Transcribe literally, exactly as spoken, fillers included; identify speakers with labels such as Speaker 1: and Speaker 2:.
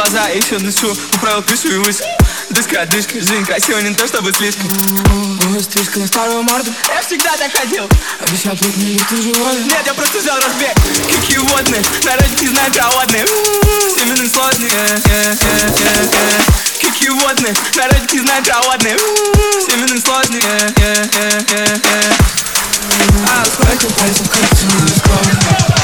Speaker 1: глаза, я еще дышу, управил крышу и выше. Дышка, дышка, жизнь красивая, не то чтобы слишком.
Speaker 2: О, стрижка на старую морду.
Speaker 1: Я всегда так хотел.
Speaker 2: Обещал тут не ты живой.
Speaker 1: Нет, я просто взял разбег. Кики водные, народик не знает проводные. Семенные сложные. Кики водные, народик не знает проводные. Семенные сложные.
Speaker 2: А сколько пальцев, как ты не скоро.